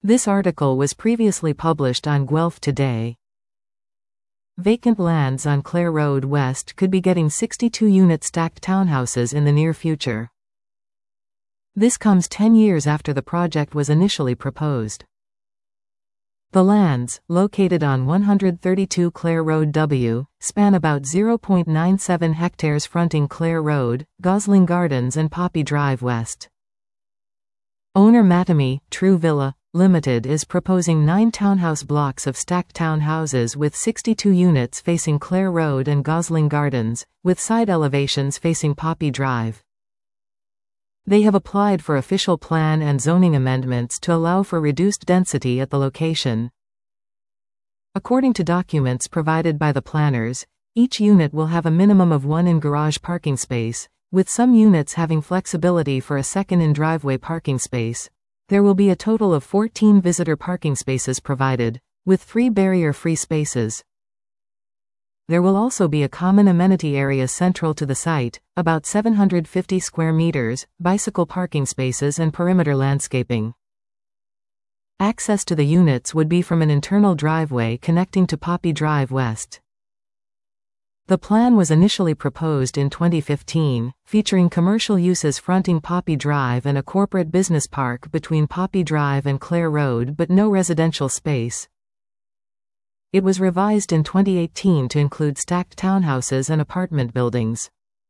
This article was previously published on Guelph Today. Vacant lands on Clare Road West could be getting 62-unit stacked townhouses in the near future. This comes 10 years after the project was initially proposed. The lands, located on 132 Clare Road W, span about 0.97 hectares fronting Clare Road, Gosling Gardens and Poppy Drive West. Owner Mattamy, True Villa Limited is proposing 9 townhouse blocks of stacked townhouses with 62 units facing Clare Road and Gosling Gardens, with side elevations facing Poppy Drive. They have applied for official plan and zoning amendments to allow for reduced density at the location. According to documents provided by the planners, each unit will have a minimum of 1 in-garage parking space, with some units having flexibility for a second in-driveway parking space. There will be a total of 14 visitor parking spaces provided, with 3 barrier-free spaces. There will also be a common amenity area central to the site, about 750 square meters, bicycle parking spaces and perimeter landscaping. Access to the units would be from an internal driveway connecting to Poppy Drive West. The plan was initially proposed in 2015, featuring commercial uses fronting Poppy Drive and a corporate business park between Poppy Drive and Clare Road but no residential space. It was revised in 2018 to include stacked townhouses and apartment buildings.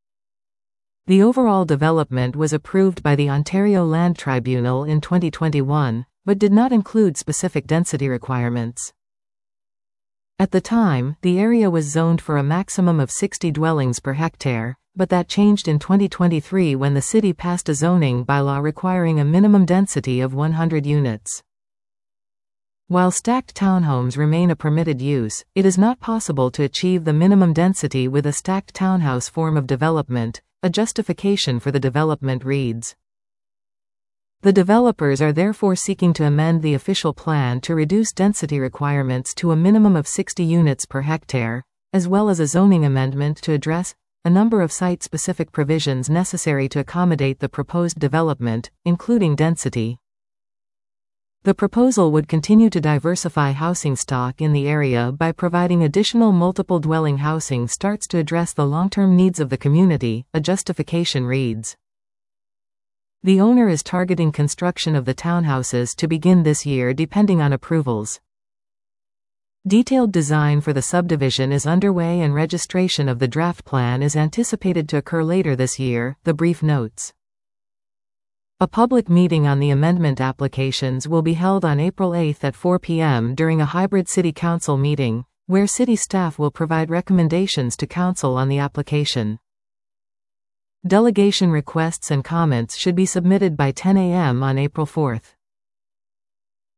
The overall development was approved by the Ontario Land Tribunal in 2021, but did not include specific density requirements. At the time, the area was zoned for a maximum of 60 dwellings per hectare, but that changed in 2023 when the city passed a zoning bylaw requiring a minimum density of 100 units. While stacked townhomes remain a permitted use, it is not possible to achieve the minimum density with a stacked townhouse form of development. A justification for the development reads: the developers are therefore seeking to amend the official plan to reduce density requirements to a minimum of 60 units per hectare, as well as a zoning amendment to address a number of site-specific provisions necessary to accommodate the proposed development, including density. The proposal would continue to diversify housing stock in the area by providing additional multiple dwelling housing starts to address the long-term needs of the community, a justification reads. The owner is targeting construction of the townhouses to begin this year depending on approvals. Detailed design for the subdivision is underway and registration of the draft plan is anticipated to occur later this year, the brief notes. A public meeting on the amendment applications will be held on April 8 at 4 p.m. during a hybrid City Council meeting, where City staff will provide recommendations to Council on the application. Delegation requests and comments should be submitted by 10 a.m. on April 4.